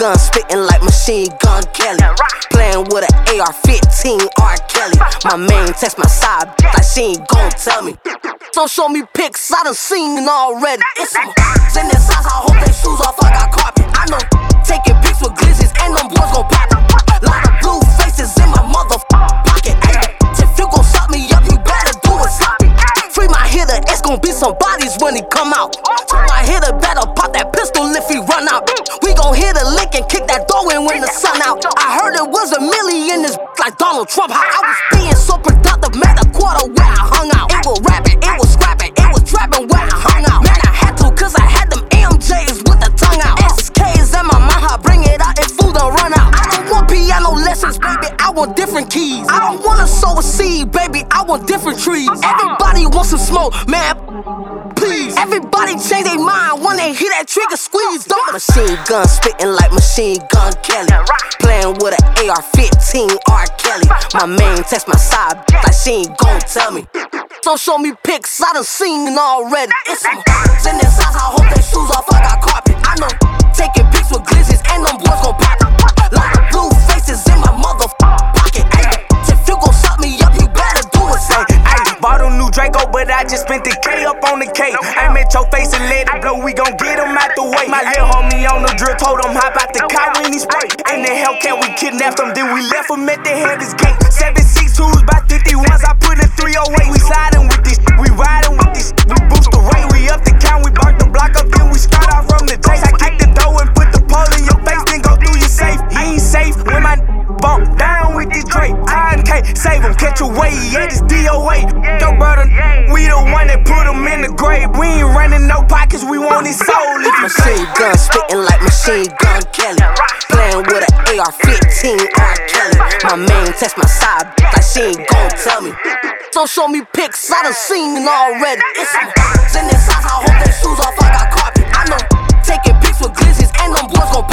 gun, spitting like Machine Gun Kelly. Playing with an AR-15, R. Kelly. My main text my side bitch like she ain't gon' tell me. Don't show me pics, I done seen it already. It's some in this house, I hope they shoes off, I got carpet. I know taking pics with glizzies and them boys gon' pop it. Lot of blue faces in my motherfucking pocket. Ay, if you gon' shut me up, you better do it sloppy. Free my hitter, it's gon' be some bodies when he come out. So my hitter better pop that pistol if he run out. We gon' hit a lick and kick that door in when the sun out. I heard it was a milli in this like Donald Trump. How I was being so productive, made a quarter where I hung out. It was rapping, it was scrapping, it was trapping where I hung out. Man, I had to cause I had them MJs with the tongue out. SKs in my mind, I bring it out if food don't run out. I don't want piano lessons, baby, I want different keys. I don't wanna sow a seed, baby, I want different trees. Everybody wants some smoke, man, please. Everybody change their mind when they hear that trigger squeeze. Don't Machine gun, spitting like Machine Gun Kelly. Playing with an AR-15, R. Kelly. My main text my side bitch like she ain't gon' tell me. Don't show me pics, I done seen it already. It's some in this house, I hope they shoes off, I got carpet. I know taking pics with glizzies and them boys gon' pop it. Lot of blue faces in my motherfucking pocket. Ay, if you gon' shut me up, you better do it. Say, ay, bought a new Draco, but I just spent the K up on the K. Aim at your face and let it blow, we gon' get him out the way. My little homie on the drill told him hop out the car when he spray. In the Hellcat, we kidnapped him, then we left him at the heaven's gate. 7.62s by 51s, I put a 308. We sliding with this, we riding with this. We boost the rate, we up the count, we burnt the block up, then we start off from the chase. I kick the door and put the pole in your face, then go through your safe. You ain't safe when my bump down with this Drake. I can't save him, catch a way, yeah, this DOA. Your brother, we the one that put him in the grave. We ain't running no pockets, we want his soul. If you Machine gun, spitting like Machine Gun Kelly. Playing with an AR-15, R. Kelly. My main text my side bitch like she ain't gon' tell me. Don't show me pics, I done seen it already. It's some in this house, I hope they shoes off, I got carpet. I know taking pics with glizzies and them boys gon'